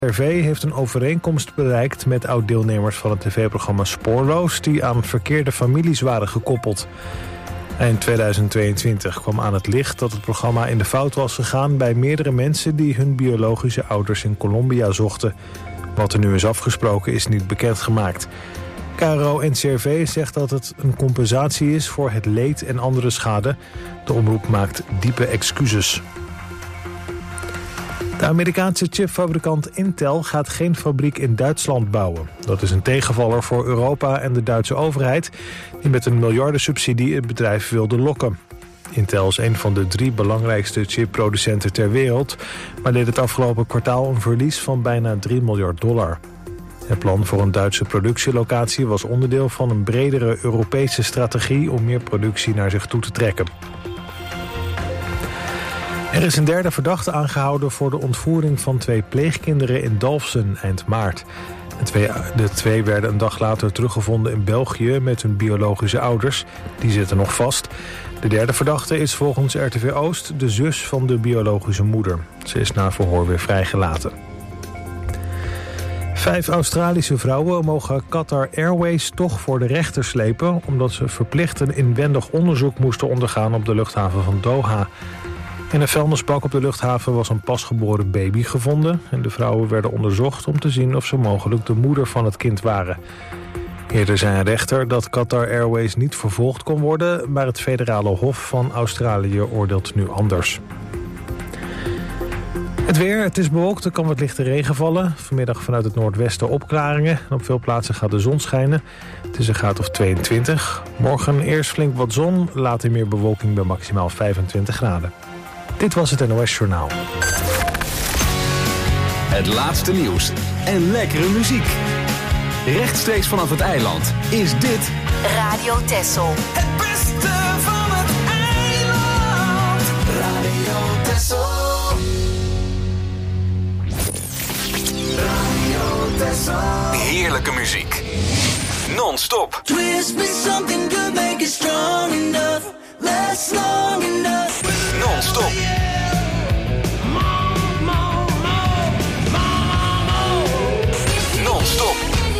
NCRV heeft een overeenkomst bereikt met oud-deelnemers van het tv-programma Spoorloos die aan verkeerde families waren gekoppeld. Eind 2022 kwam aan het licht dat het programma in de fout was gegaan bij meerdere mensen die hun biologische ouders in Colombia zochten. Wat er nu is afgesproken is niet bekendgemaakt. KRO-NCRV zegt dat het een compensatie is voor het leed en andere schade. De omroep maakt diepe excuses. De Amerikaanse chipfabrikant Intel gaat geen fabriek in Duitsland bouwen. Dat is een tegenvaller voor Europa en de Duitse overheid, die met een miljardensubsidie het bedrijf wilde lokken. Intel is een van de 3 belangrijkste chipproducenten ter wereld, maar leed het afgelopen kwartaal een verlies van bijna $3 miljard. Het plan voor een Duitse productielocatie was onderdeel van een bredere Europese strategie om meer productie naar zich toe te trekken. Er is een derde verdachte aangehouden voor de ontvoering van 2 pleegkinderen in Dalfsen eind maart. De twee werden een dag later teruggevonden in België met hun biologische ouders. Die zitten nog vast. De derde verdachte is volgens RTV Oost de zus van de biologische moeder. Ze is na verhoor weer vrijgelaten. 5 Australische vrouwen mogen Qatar Airways toch voor de rechter slepen, omdat ze verplicht een inwendig onderzoek moesten ondergaan op de luchthaven van Doha. In een vuilnisbak op de luchthaven was een pasgeboren baby gevonden en de vrouwen werden onderzocht om te zien of ze mogelijk de moeder van het kind waren. Eerder zei een rechter dat Qatar Airways niet vervolgd kon worden, maar het federale hof van Australië oordeelt nu anders. Het weer, het is bewolkt, er kan wat lichte regen vallen. Vanmiddag vanuit het noordwesten opklaringen. En op veel plaatsen gaat de zon schijnen. Het is een graad of 22. Morgen eerst flink wat zon, later meer bewolking bij maximaal 25 graden. Dit was het NOS Journaal. Het laatste nieuws en lekkere muziek. Rechtstreeks vanaf het eiland is dit Radio Texel. Het beste van het eiland. Radio Texel. Radio Texel. heerlijke muziek. Non-stop. Twist me something good, make it strong enough. Last long enough. Non-stop. Non-stop.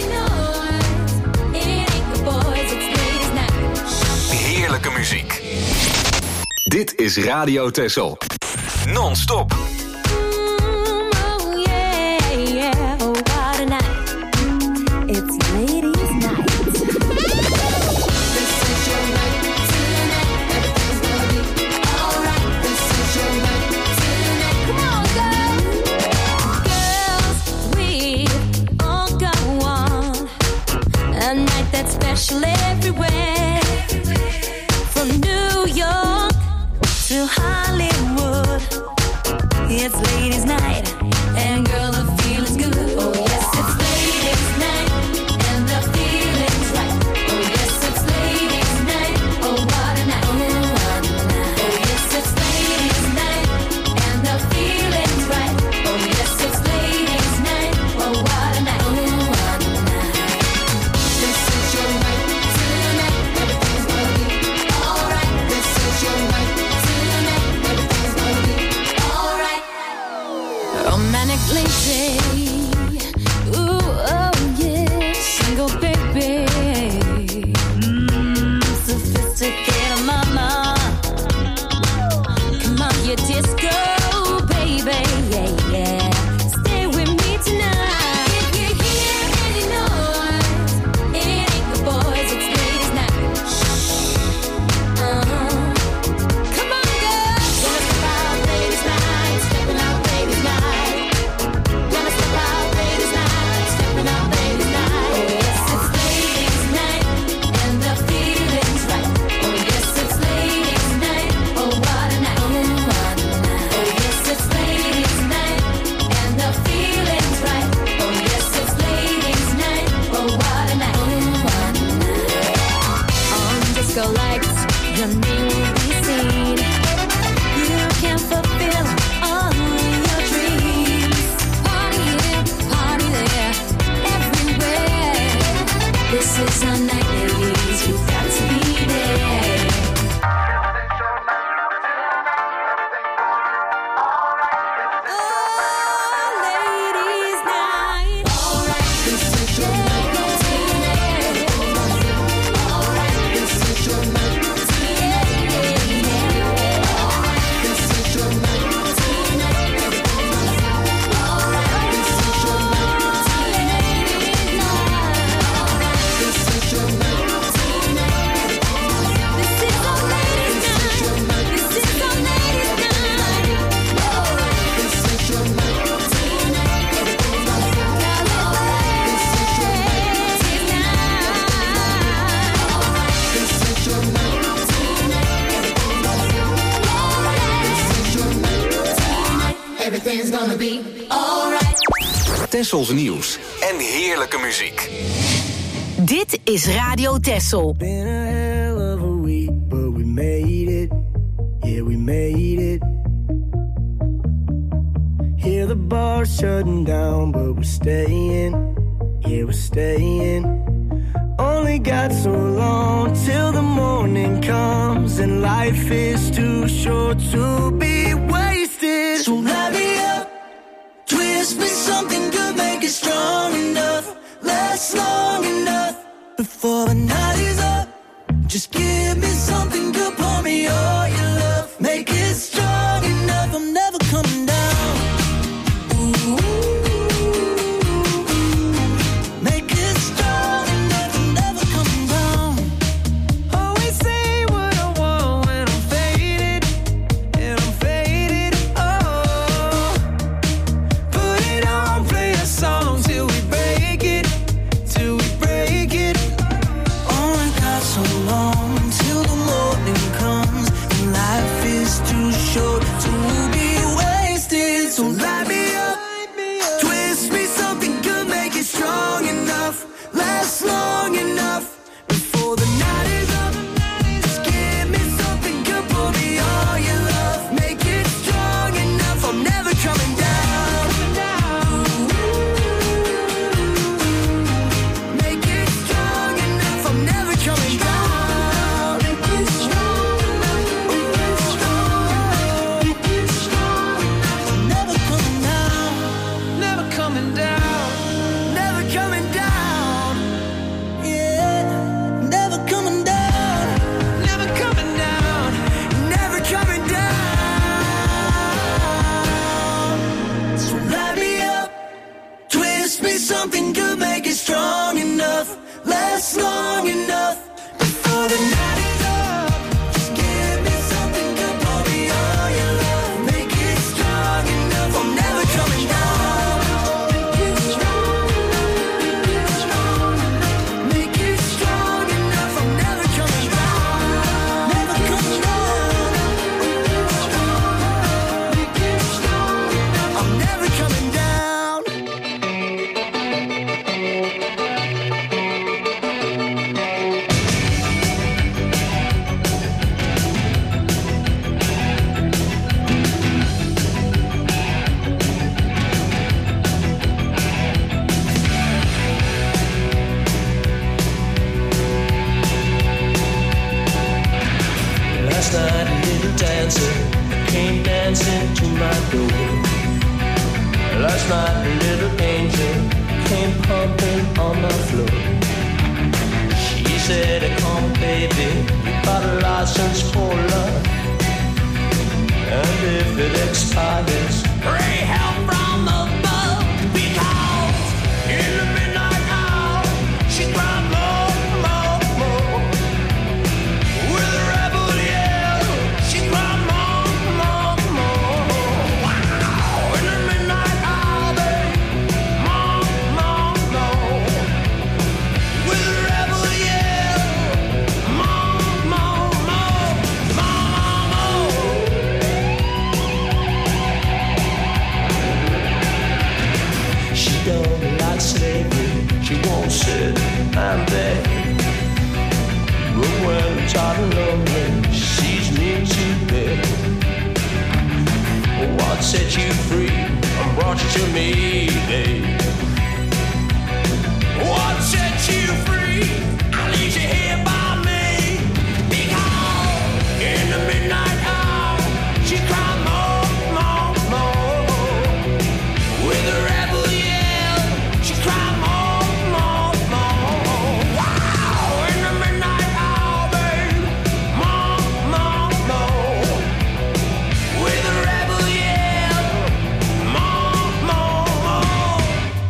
Heerlijke muziek. Dit is Radio Texel. Non-stop. Special everywhere, from New York to Hollywood. Tessels nieuws en heerlijke muziek. Dit is Radio Tessel. Been a hell of a week, but we made it. Yeah, we made it. Hear the bar shutting down, but we're staying. Yeah, we're staying. Only got so long till the morning comes, and life is too short to be wasted. So light me up, twist me something good, make it strong enough, last long enough. Before the night is up, just give me something good, pour me all your love, make it strong enough, I'm never coming down. Ooh, make it strong enough, I'm never coming down. Always say what I want when I'm faded, and I'm faded. Oh, put it on, play a song till we break it, till we break it. Only got so long till the morning comes, and life is too short to be wasted. So light me up, twist me something good, make it strong enough, last long enough. Before the night is up, just give me something good, pour me all your love, make it strong enough, I'm never coming down. Make it strong enough, I'm never coming down. Make it strong enough, make it strong, make it strong enough, I'm never coming down. Never coming down. Never coming down. Yeah, never coming down. Never coming down. Never coming down. So light me up, twist me something good, make it strong enough, last long enough. Before the night is up, just give me something good, pour me all your love, make it strong enough, I'm never coming down. Make it strong enough, make it strong enough, make it strong enough, I'm never coming down. Never coming down. Make it strong enough, make it strong enough, I'm never coming down. Last night a little dancer came dancing to my door. Last night a little angel came pumping on my floor. She said, come baby, you got a license for love, and if it expires, pray help from above. Because in the midnight hour she cried more, more, more. With a rebel yell, she cried more, more, more. Wow, in the midnight hour, babe, more, more, more. With a rebel yell, more, more, more, more, more. She don't like slavery, she won't sit and beg. But when I'm tired and lonely, she sees me to bed. What set you free and brought you to me, babe? What set you free and leaves you here by me? Because in the midnight hour, she cried more, more, more. With a rebel yell, she cried more, more, more. Wow, in the midnight hour, babe, more, more, more. With a rebel yell, more, more, more.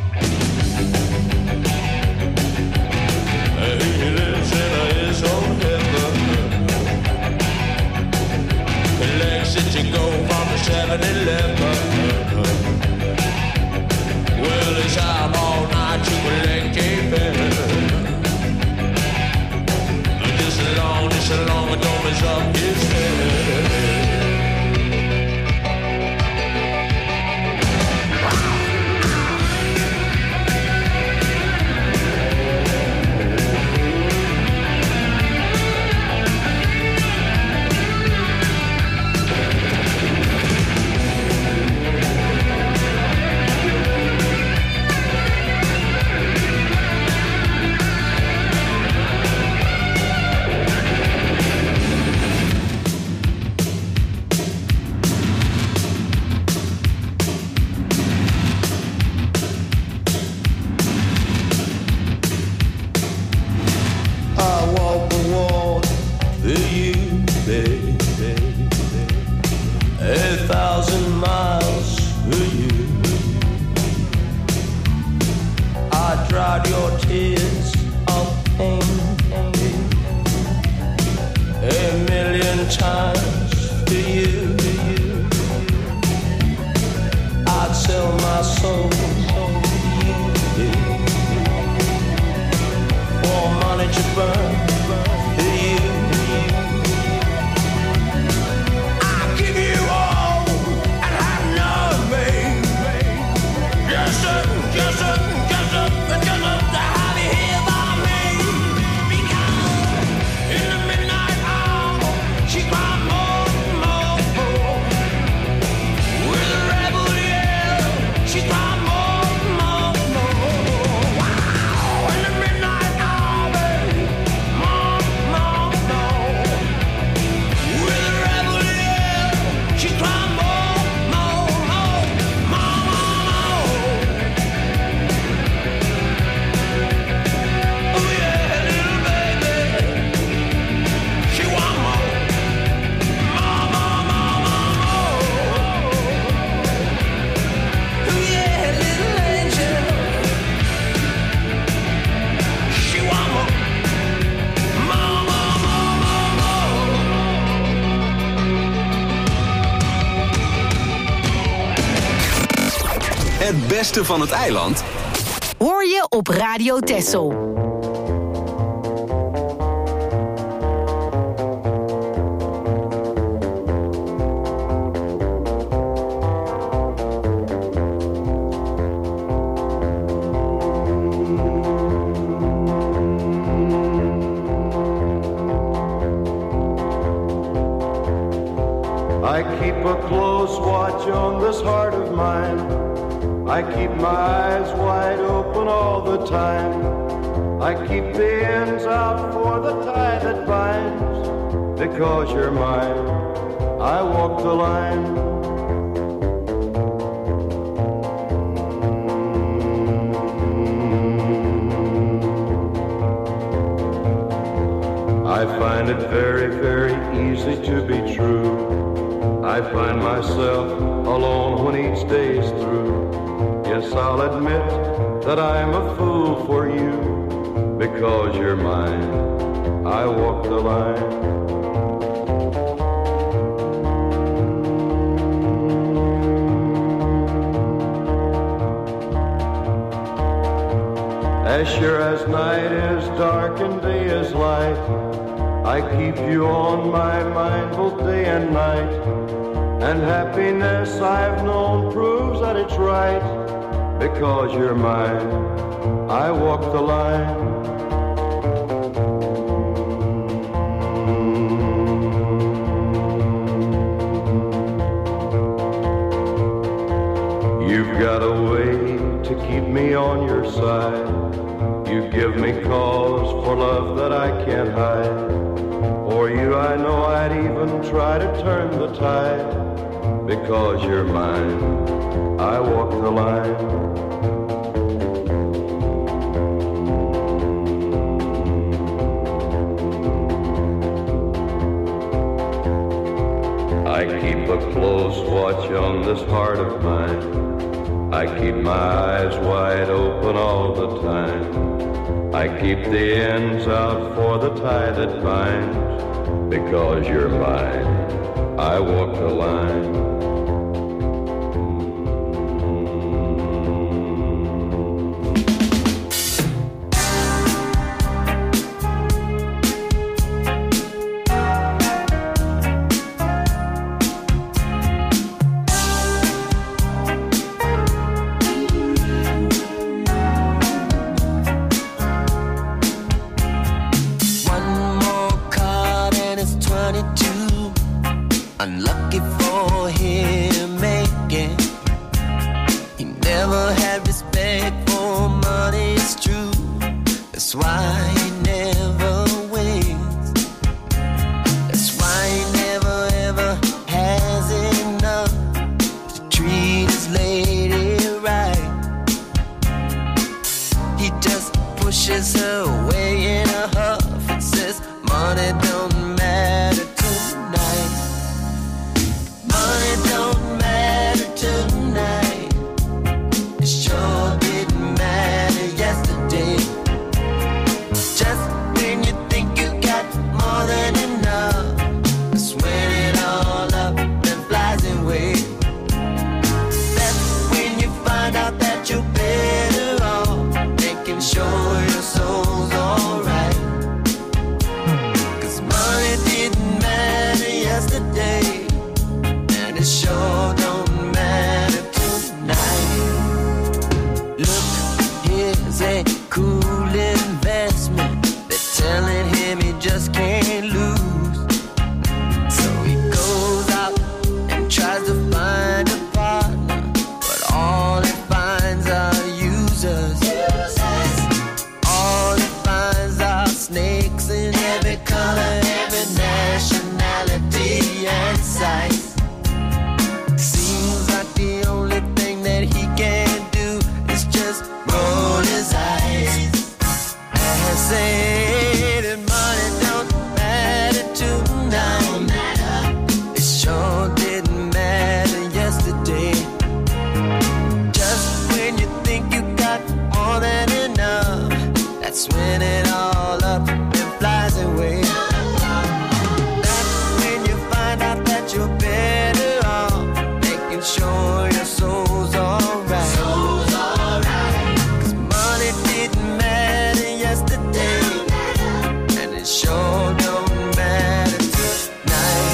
your tears of pain. A million times to you, I'd sell my soul for money to burn to you. I'll give you all and have nothing. Just up to have you here by me. Because in the midnight hour, she cried more. With a rebel yell, she cried more. Wow, in the midnight hour, baby, more. With a rebel yell, she cried more. Oh yeah, little baby, she want more. Oh yeah, little angel, she want more. Het beste van het eiland Hoor je op Radio Texel. I keep a close watch on this heart of mine. I keep my eyes wide open all the time. I keep the ends out for the tie that binds. Because you're mine, I walk the line. I find it very, very easy to be true. I find myself alone when each day's through. Yes, I'll admit that I'm a fool for you. Because you're mine, I walk the line. As sure as night is dark and day is light, I keep you on my mind both day and night. And happiness I've known proves that it's right. Because you're mine, I walk the line. You've got a way to keep me on your side. You give me cause for love that I can't hide. For you I know I'd even try to turn the tide. Because you're mine, I walk the line. I keep a close watch on this heart of mine. I keep my eyes wide open all the time. I keep the ends out for the tie that binds. Because you're mine, I walk the line. Unlucky for him making. He never had respect for money, it's true. That's why he never wins. That's why he never ever has enough to treat his lady right. He just pushes her away in a huff and says money don't matter tonight. Money don't matter tonight. It sure didn't matter yesterday. That's when it all up and flies away. That's when you find out that you're better off making sure your soul's alright. Soul's alright. 'Cause money didn't matter yesterday, and it sure don't matter tonight.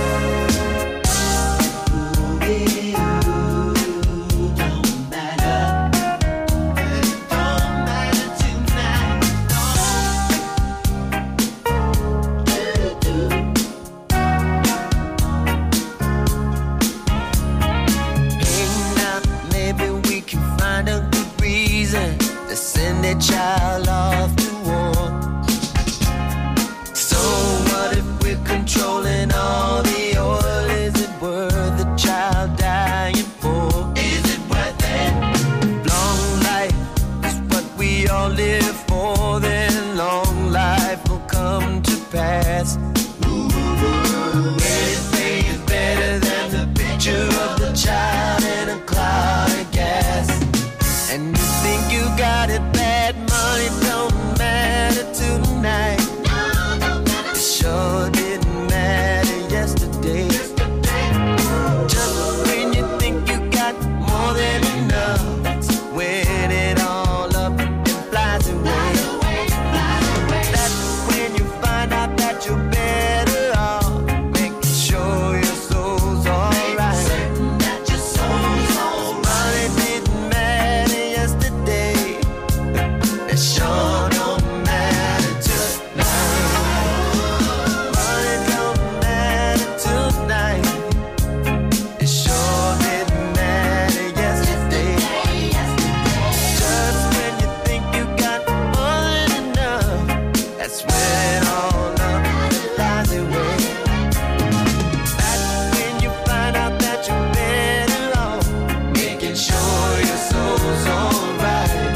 Send a child off to war. So what if we're controlling all the oil? Is it worth the child dying for? Is it worth it? Long life is what we all live for. Then long life will come to pass. Anything is better than the picture of the child in a cloud of gas. And you think you got it bad, money don't matter tonight. It sure didn't matter yesterday. Just when you think you got more than enough, that's when it all up and flies away. That's when you find out that you're better off making sure your soul's alright. Certain that your soul's alright. Money didn't matter yesterday. It sure don't matter tonight. Money don't matter tonight. It sure didn't matter yesterday. Just when you think you got more than enough, that's when all up flies away. That's when you find out that you're better off making sure your soul's alright.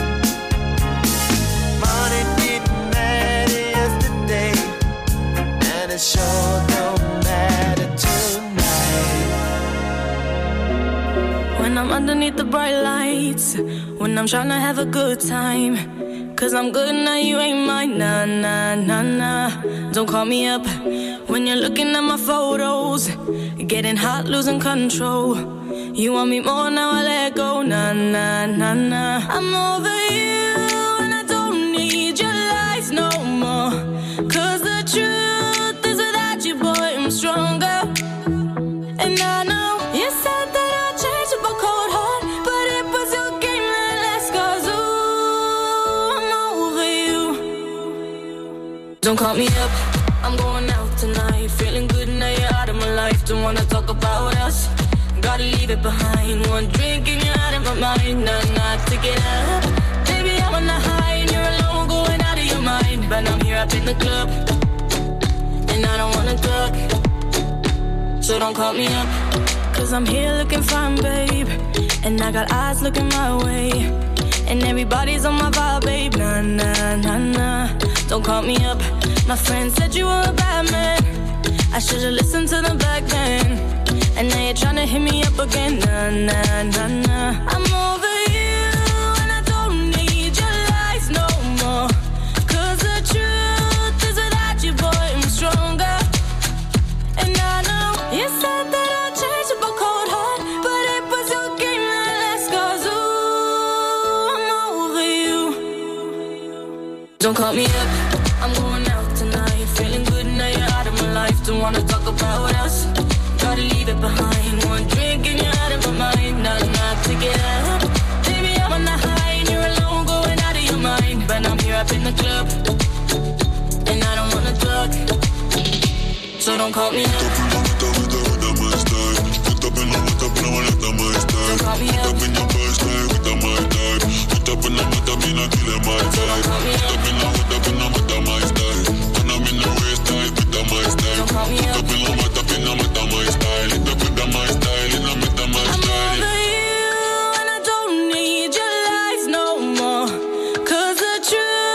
Money didn't matter yesterday, and it sure don't matter tonight. When I'm underneath the bright lights, when I'm trying to have a good time, 'cause I'm good now, you ain't mine, nah, nah, nah, nah. Don't call me up when you're looking at my photos, getting hot, losing control. You want me more, now I let go, nah, nah, nah, nah. I'm over you, and I don't need your lies no more. 'Cause the truth is without you, boy, I'm stronger. And I know you said that I'd change with a cold heart, but it was your game that last, 'cause ooh, I'm over you. Don't call me up, I'm going out tonight, feeling good now you're out of my life. Don't wanna talk about us, gotta leave it behind. One drink and you're out of my mind, nah, take it out. Baby, I'm on the high and you're alone, going out of your mind. But I'm here up in the club, and I don't wanna talk, so don't call me up. 'Cause I'm here looking fine, babe, and I got eyes looking my way, and everybody's on my vibe, babe, nah, nah, nah, nah. Don't call me up, my friend said you were a bad man, I should've listened to them back then. And now you're tryna hit me up again, nah, nah, nah, nah. I'm over you, and I don't need your lies no more. 'Cause the truth is without you, boy, I'm stronger. And I know you said that I'd change with a cold heart, but it was your game that last, 'cause ooh, I'm over you. Don't call me up, I'm going out tonight, feeling good now you're out of my life. Don't wanna talk about us, gotta leave it behind. One drink and you're out of my mind, nah, take it out. Baby, I'm on the high and you're alone, going out of your mind. But I'm here up in the club, and I don't wanna talk, so don't call me up. Don't call me up.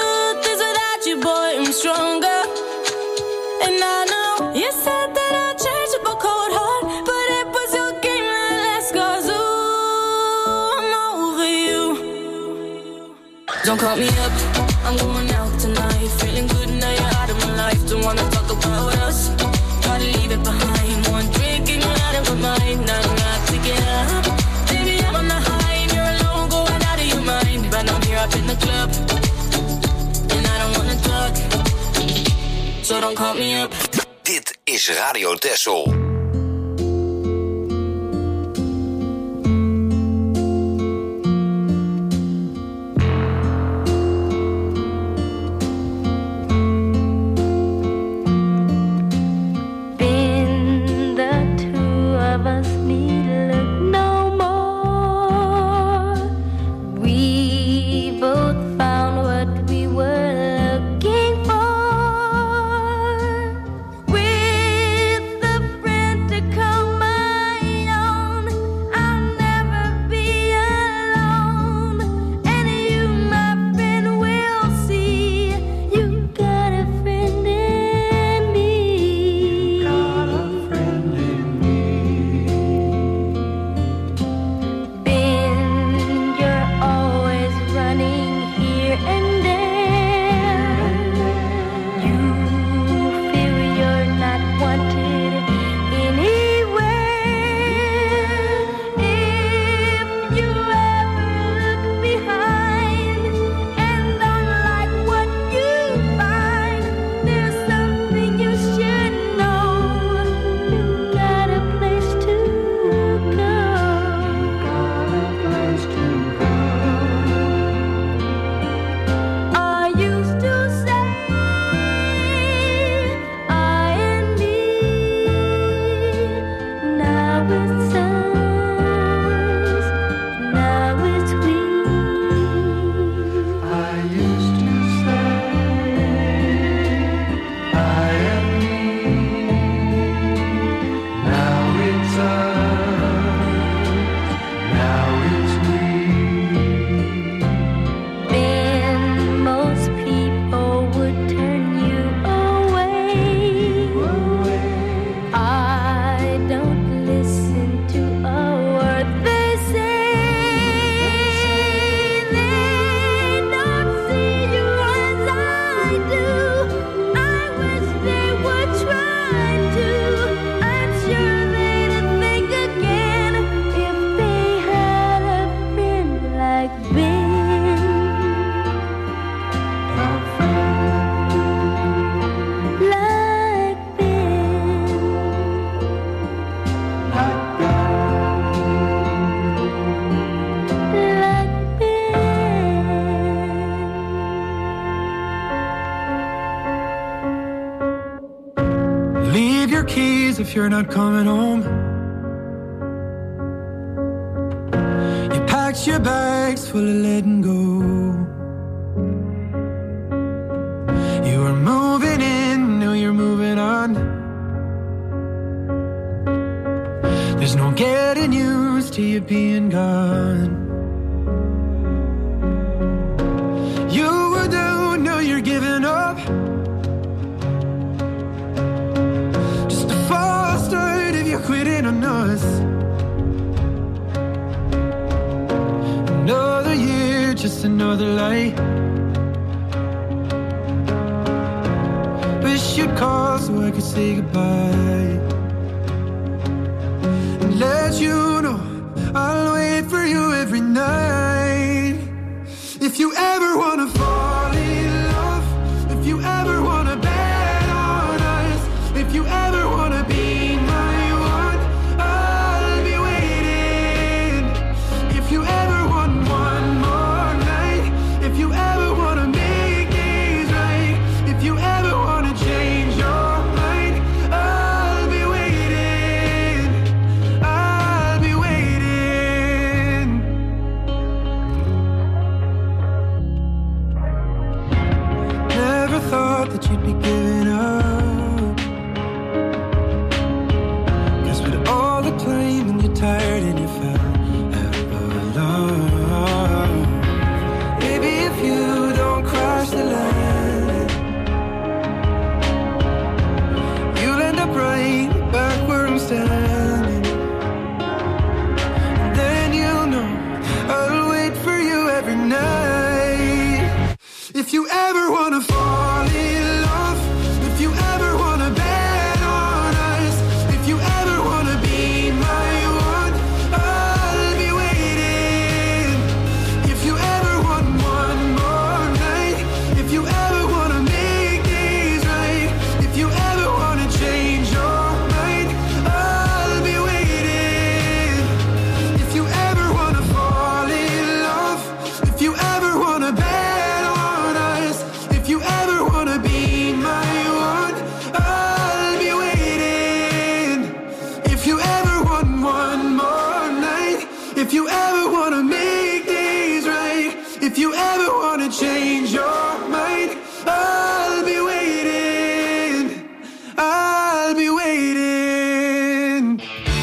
Stronger, and I know you said that I'd change. Don't call me up, I'm going out tonight. Feeling good now you're out of my life. Don't wanna talk about us, try to leave it behind. One drink and you're out of my mind. Not to get up, baby I'm on the high and you're alone going out of your mind. But I'm here up in the club, and I don't wanna talk, so don't call me up. Dit is Radio Texel. If you're not coming home, you packed your bags full of letting go. You were moving in, now you're moving on. There's no getting used to you being gone. You were down, now you're giving up. Quitting on us. Another year, just another lie. Wish you'd call so I could say goodbye and let you know I'll wait for you every night. If you ever wanna fall in love, if you ever wanna bet on us, if you ever wanna be my that you'd be giving up, 'cause with all the claiming you're tired and you fell out of love. Maybe if you don't cross the line, you'll end up right back where I'm standing. And then you'll know I'll wait for you every night. ever wanna change your mind, I'll be waiting. I'll be waiting.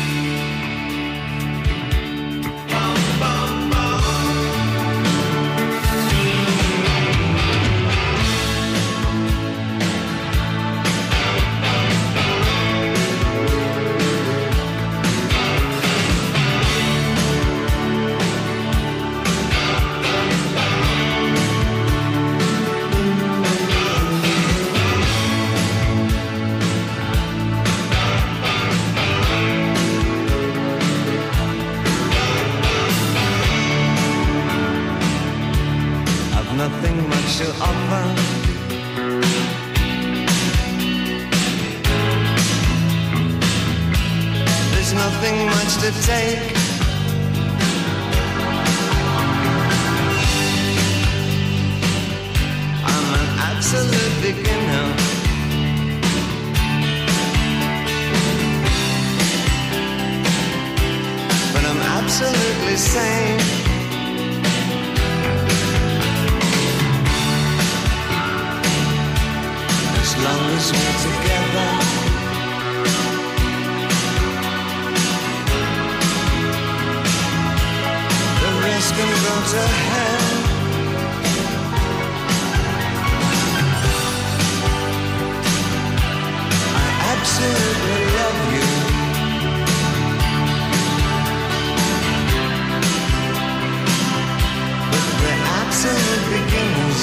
Nothing much to offer. There's nothing much to take. I'm an absolute beginner. But I'm absolutely sane. As long as we're together, the rest can go to hell. I absolutely love you. But we're absolute beginners.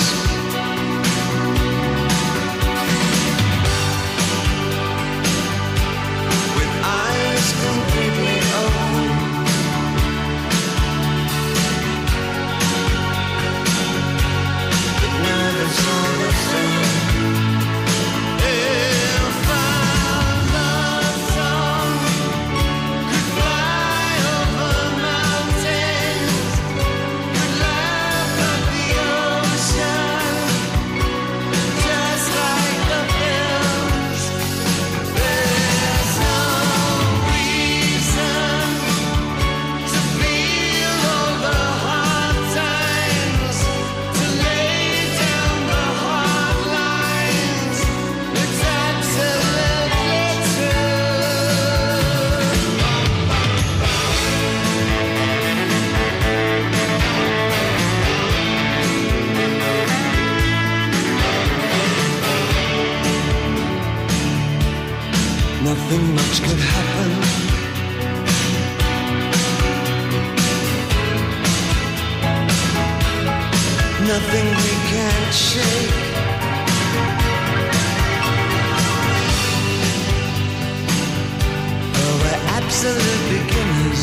Completely open, but now there's all the same. If our love song could fly over mountains, could laugh at the ocean, just like the films, there's no nothing much could happen. Nothing we can't shake. Oh, we're absolute beginners.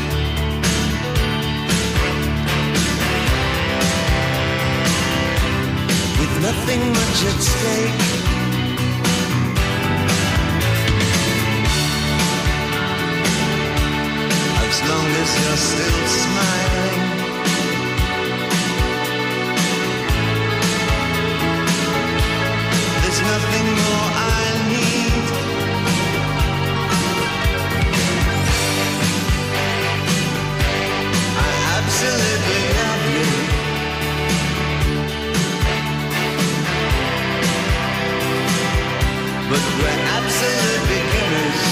With nothing much at stake. As long as you're still smiling, there's nothing more I need. I absolutely love you. But we're absolute beginners.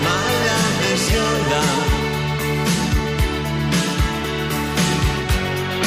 Your love,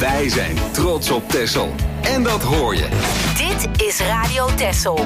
Wij zijn trots op Texel. En dat hoor je. Dit is Radio Texel.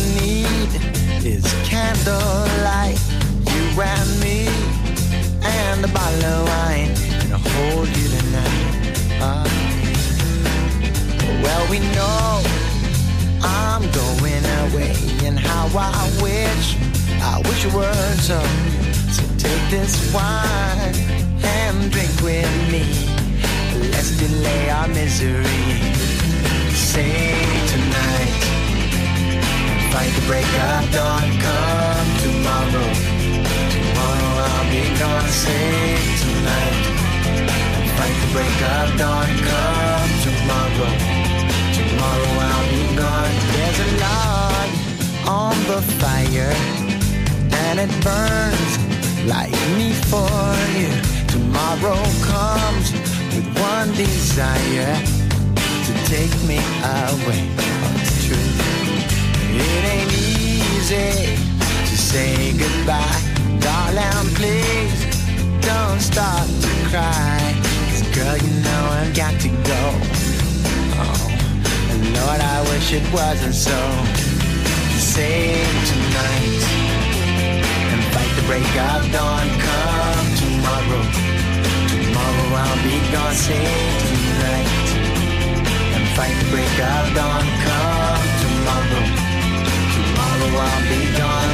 need is candlelight, you and me, and a bottle of wine, and I'll hold you tonight. Well, we know I'm going away, and how I wish it were so. So take this wine and drink with me. Let's delay our misery. Say tonight, fight the break of dawn. Come tomorrow, tomorrow I'll be gone. Say tonight, fight the break of dawn. Come tomorrow, tomorrow I'll be gone. There's a log on the fire, and it burns like me for you. Tomorrow comes with one desire, to take me away. Oh, it's true. It ain't easy to say goodbye. Darling, please don't start to cry. 'Cause girl, you know I've got to go. Oh, and Lord, I wish it wasn't so. Save tonight and fight the break of dawn. Come tomorrow, tomorrow I'll be gone. Save tonight and fight the break of dawn. Come tomorrow, tomorrow I'll be gone.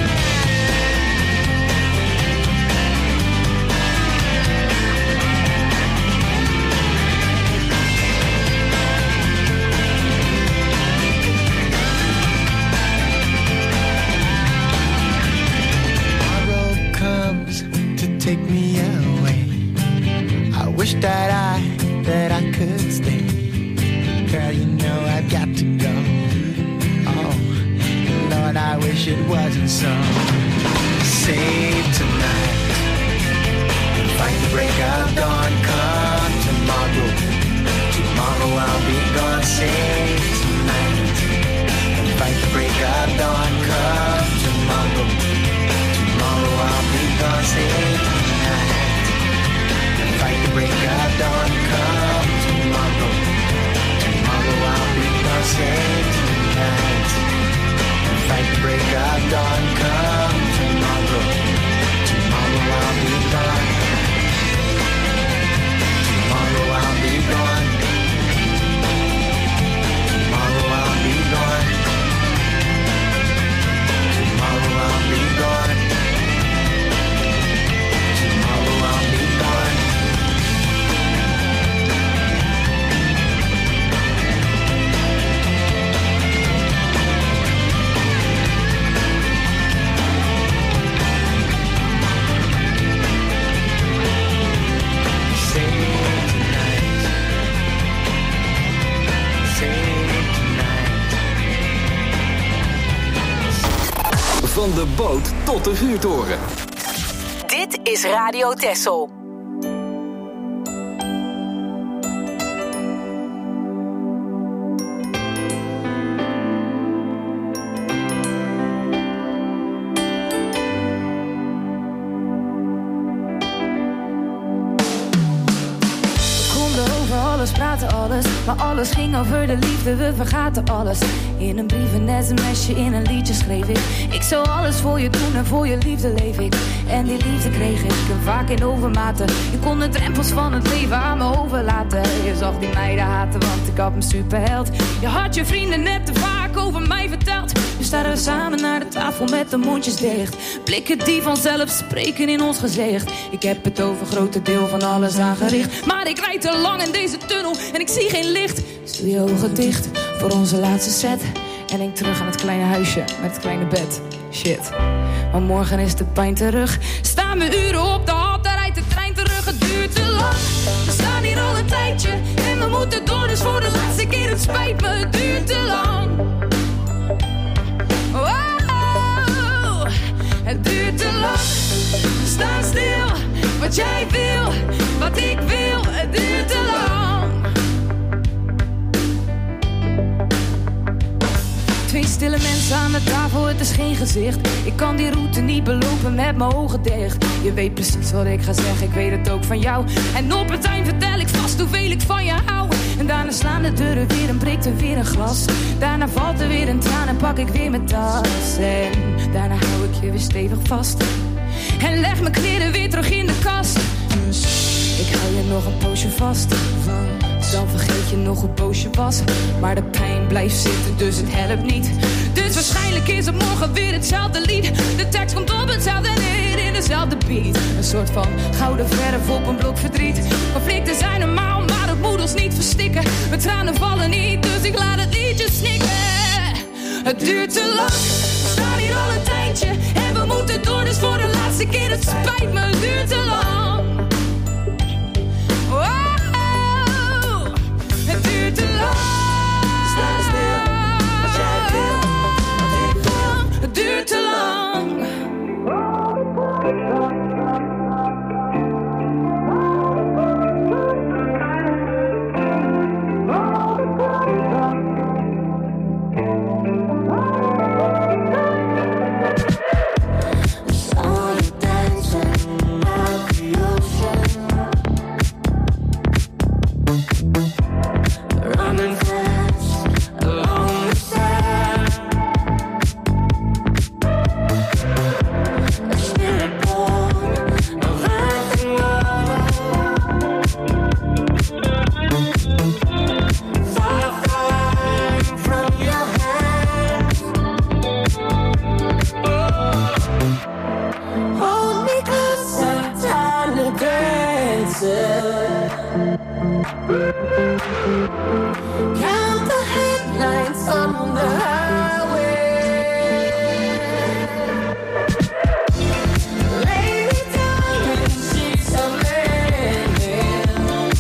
Take me away. I wish that I could stay. Girl, you know I've got to go. Oh, Lord, I wish it wasn't so. Save tonight and fight the break of dawn. Come tomorrow, tomorrow I'll be gone. Save tonight and fight the break of dawn. Come tomorrow, tomorrow I'll be gone. Save fight the break of dawn. Come tomorrow, tomorrow I'll be gone. Save tonight and fight the break of dawn. Come tomorrow, tomorrow I'll be gone. Tomorrow I'll be gone. Tomorrow I'll be gone. Tomorrow I'll be gone. Tomorrow I'll be gone. Van de boot tot de vuurtoren. Dit is Radio Texel. Praten alles, maar alles ging over de liefde, we vergaten alles. In een brief, een sms'je, in een liedje schreef ik. Ik zou alles voor je doen en voor je liefde leef ik. En die liefde kreeg ik vaak in overmaten. Je kon de drempels van het leven aan me overlaten. Je zag die meiden haten, want ik had me superheld. Je had je vrienden net te vaak over mij verteld. Nu staan we samen naar de tafel met de mondjes dicht. Blikken die vanzelf spreken in ons gezicht. Ik heb het over grote deel van alles aangericht. Maar ik rijd te lang in deze tunnel en ik zie geen licht. Dus doe je ogen dicht voor onze laatste set. En denk terug aan het kleine huisje met het kleine bed. Shit, maar morgen is de pijn terug. Staan we uren op de hal, daar rijdt de trein terug. Het duurt te lang, we staan hier al een tijdje. En we moeten door, dus voor de laatste keer, het spijt me. Het duurt te lang. Oh, het duurt te lang. We staan stil, wat jij wil, wat ik wil. Het duurt te lang. Twee stille mensen aan aan de tafel, het is geen gezicht. Ik kan die route niet belopen met mijn ogen dicht. Je weet precies wat ik ga zeggen, ik weet het ook van jou. En op het eind vertel ik vast hoeveel ik van je hou. En daarna slaan de deuren weer en breekt er weer een glas. Daarna valt er weer een traan en pak ik weer mijn tas. En daarna hou ik je weer stevig vast. En leg mijn kleren weer terug in de kast. Dus ik hou je nog een poosje vast. Dan vergeet je nog hoe boos je was. Maar de pijn blijft zitten, dus het helpt niet. Dus waarschijnlijk is het morgen weer hetzelfde lied. De tekst komt op hetzelfde neer in dezelfde beat. Een soort van gouden verf op een blok verdriet. Conflicten zijn normaal, maar dat moet ons niet verstikken. Mijn tranen vallen niet, dus ik laat het liedje snikken. Het duurt te lang, we staan hier al een tijdje. En we moeten door, dus voor de laatste keer. Het spijt me, het duurt te lang. Het duurt te lang. Sta stil, als jij wil. Wat ik wil. Het duurt te lang. Count the headlights on the highway. Lay me down in sheets of linen.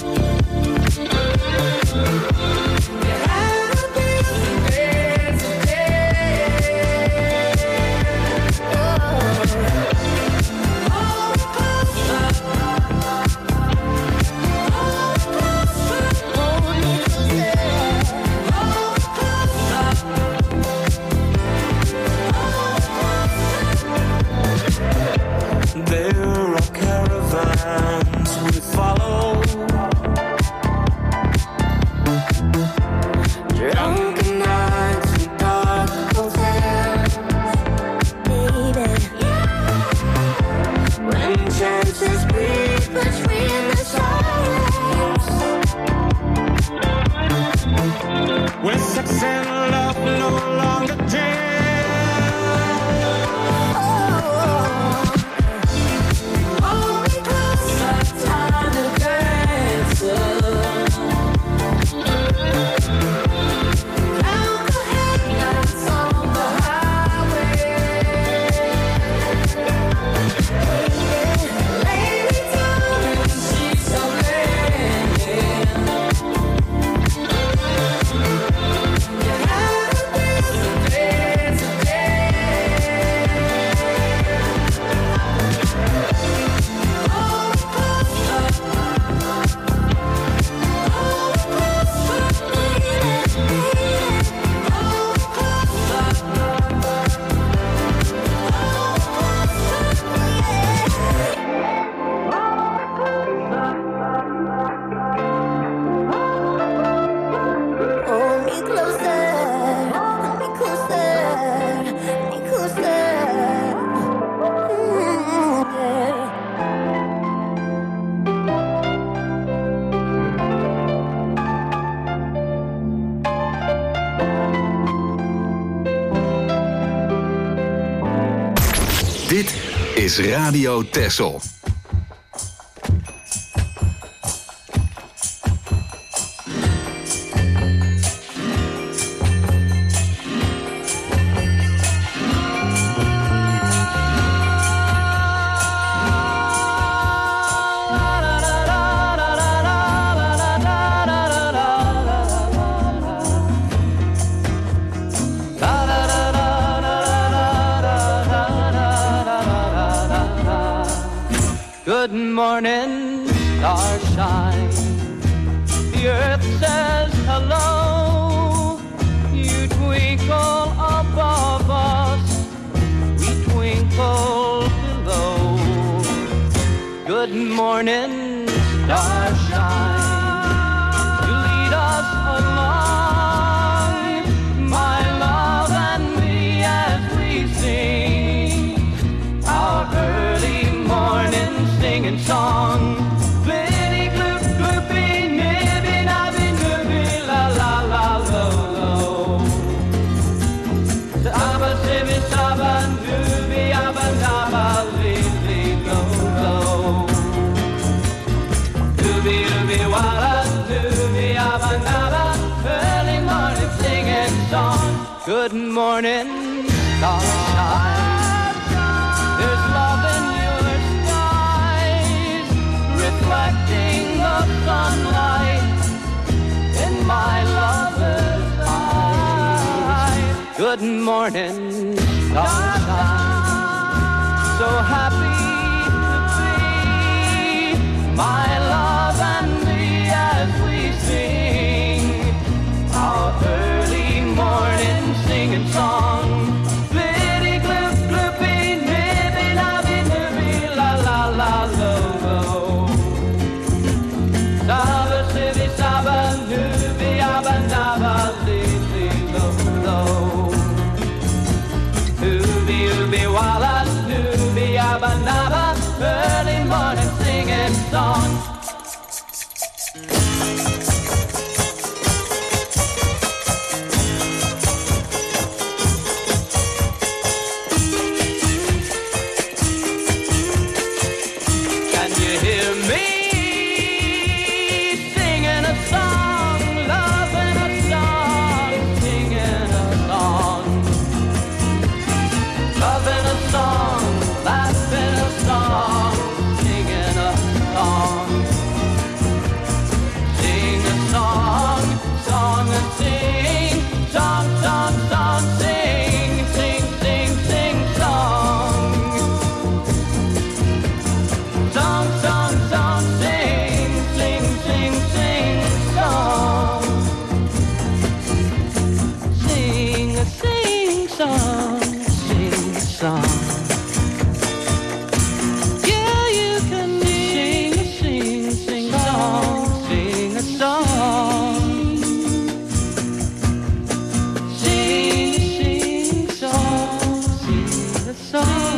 You had a beautiful day today. Hold me closer. There are caravans we follow, drunken nights in dark hotels, baby. When chances breathe between the silence, when sex and love no longer dare. Dit is Radio Texel. Good morning, starshine. The earth says hello. You twinkle above us. Good morning, starshine. You lead us along, my love and me, as we sing our early morning singing song. Blitty gloop gloopy, nibby nabby nooby, la la la lo lo. Abba sibby sabba nooby abba dabba li li lo lo. Dooby dooby walla dooby abba dabba, early morning singing song. Good morning, starshine. There's love in your skies, reflecting the sunlight in my lover's eyes. Good morning, starshine. So happy to be my love and me as we sing our early morning singing song. Blitty gloop gloopy, nibby nabby nibby, la la la lo lo. Saba sibby saba nubby abba nabba li li lo lo. Ooby ooby walla nubby abba nabba, early morning singing song. Can you hear me singing a song, loving a song, singing a song, loving a song, laughing a song, singing a song, sing a song, song and sing, song, song, song, sing, sing, sing, sing, song. Song, song, song, sing, sing, sing, sing, song. Sing a sing song, sing a song. Yeah, you can sing a sing song, sing a song. Sing song, sing a song.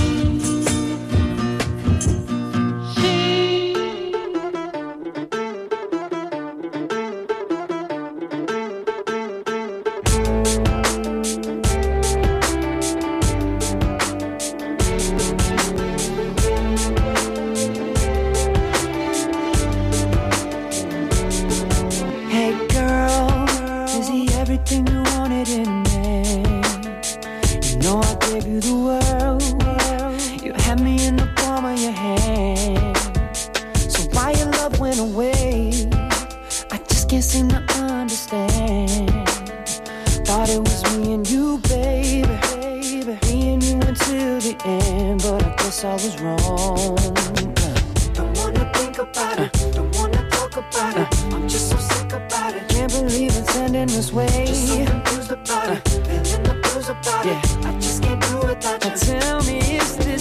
Hey girl, is he everything you wanted in me? You know I gave you the world. You had me in the palm of your hand. So why your love went away? I just can't seem to understand. Thought it was me and you, baby. Me and you until the end, but I guess I was wrong. Don't wanna think about it, don't wanna talk about it. I'm just so sick about it. Can't believe it's ending this way. Just so confused about it, feeling the blues about it. I just can't do it without you. Tell me, is this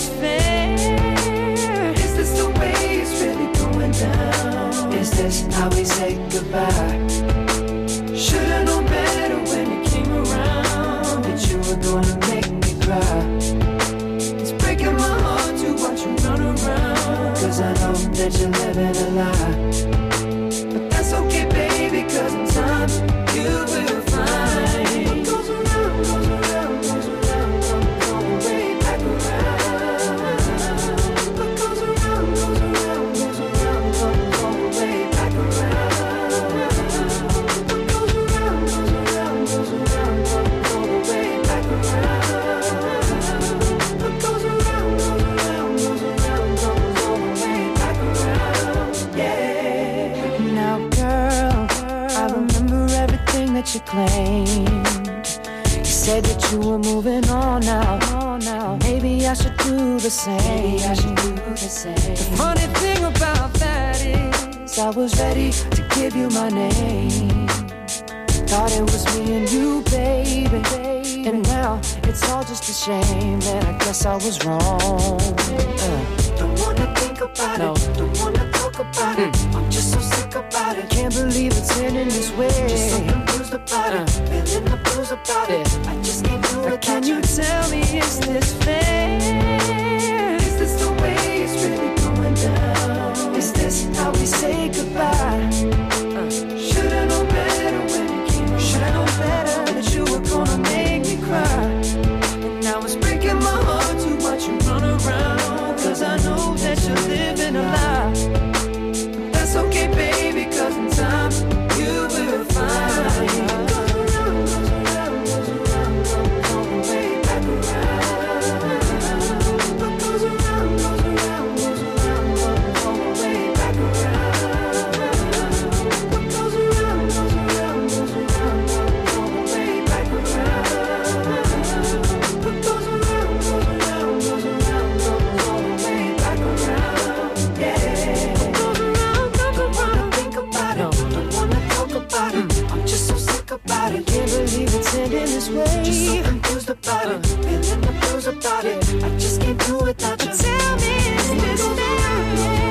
fair? Is this the way it's really going down? Is this how we say goodbye? Should've known better when you came around, that you were gonna make me cry. It's breaking my heart to watch you run around, 'cause I know that you're living a lie. But that's okay, baby, 'cause in time you will find what goes around, goes around, goes around, comes all the way back around. What goes around, goes around, goes around, comes all the way back around. What goes around, goes around, goes around, comes all the way back around. What goes around, goes around, goes around, comes all the way back around. Yeah. Now, girl, I remember everything that you claimed. You said that you were moving on now. Maybe I should do the same. The funny thing about that is I was ready to give you my name. Thought it was me and you, baby. And now it's all just a shame, and I guess I was wrong. Don't wanna think about it. Don't wanna talk about it. I'm just so sick about it. Can't believe it's ending this way. Just so confused about it. Feeling the blues about it. I just can't do it. Can you tell me, is this fair? Is this the way it's really going down? Is this how we say goodbye? Should've known better when it came around. Should've known better that you were gonna make me cry. And now it's breaking my heart to watch you run around. Cause I know that you're living a lie. But that's okay, baby, cause in time you will find. This way. Just so confused about it, feeling the blues about it. I just can't do it without you. Tell me, is this fair?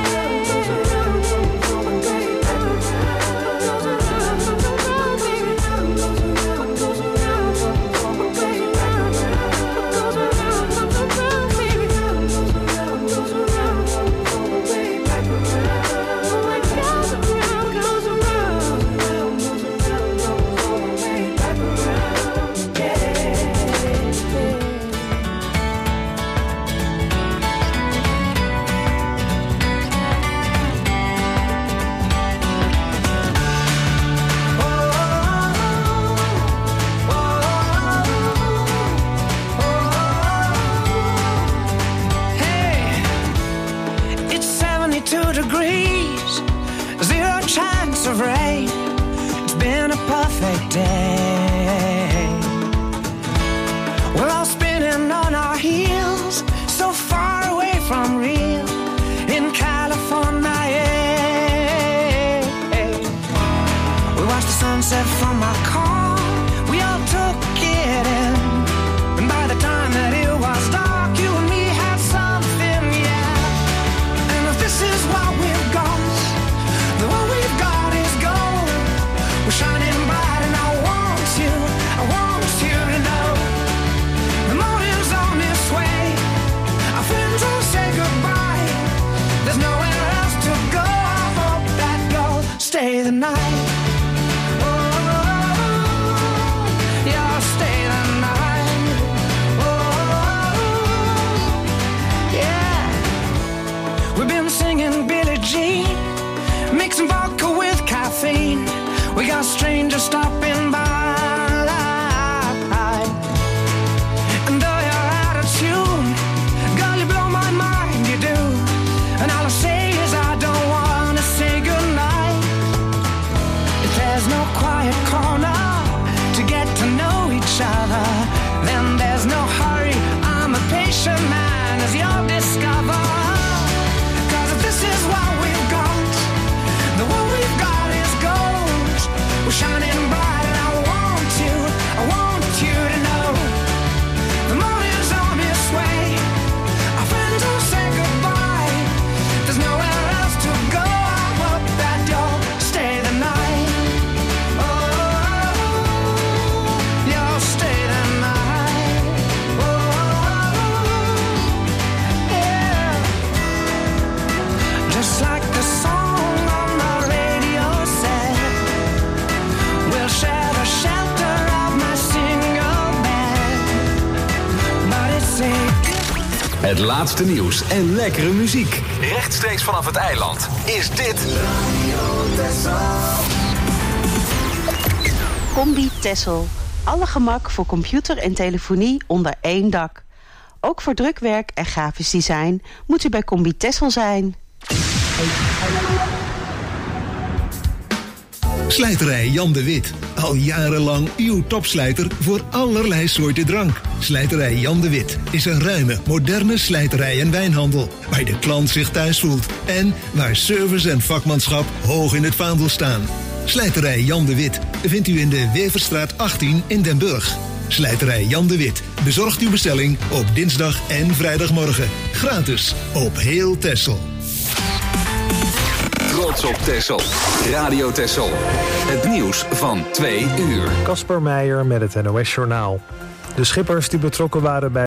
Degrees, 0 chance of rain. It's been a perfect day. We're all spinning on our heels, so far away from real in California. We watched the sunset from our car. We all took it in, and by the time that it was dark, you and me had something, yeah. And if this is what we've got, the what we've got is gold. We're shining bright, and I want you to know the morning's on its way. Our friends will say goodbye. There's nowhere else to go. I hope that you'll stay the night. Mixing vodka with caffeine. We got strangers stopping by. And though you're out of tune, girl, you blow my mind, you do. And all I say is I don't wanna say goodnight. If there's no quiet corner to get to know each other, then there's no hurry. I'm a patient man, as you'll discover. Cause if this is what we've got, the what we've got is gold. We're shining bright, and I want you to know the morning's on its way. Our friends will say goodbye. There's nowhere else to go. I hope that you'll stay the night. Oh, you'll stay the night. Oh, yeah. Just like the song on the radio said, we'll share the shelter of my single bed. But it's a Het laatste nieuws en lekkere muziek. Rechtstreeks vanaf het eiland is dit Combi Tessel. Alle gemak voor computer en telefonie onder één dak. Ook voor drukwerk en grafisch design moet u bij Combi Tessel zijn. Slijterij Jan de Wit. Al jarenlang uw topslijter voor allerlei soorten drank. Slijterij Jan de Wit is een ruime, moderne slijterij en wijnhandel, waar de klant zich thuis voelt en waar service en vakmanschap hoog in het vaandel staan. Slijterij Jan de Wit vindt u in de Weverstraat 18 in Den Burg. Slijterij Jan de Wit bezorgt uw bestelling op dinsdag en vrijdagmorgen. Gratis op heel Texel. Trots op Texel. Radio Texel. Het nieuws van 2 uur. Kasper Meijer met het NOS Journaal. De schippers die betrokken waren bij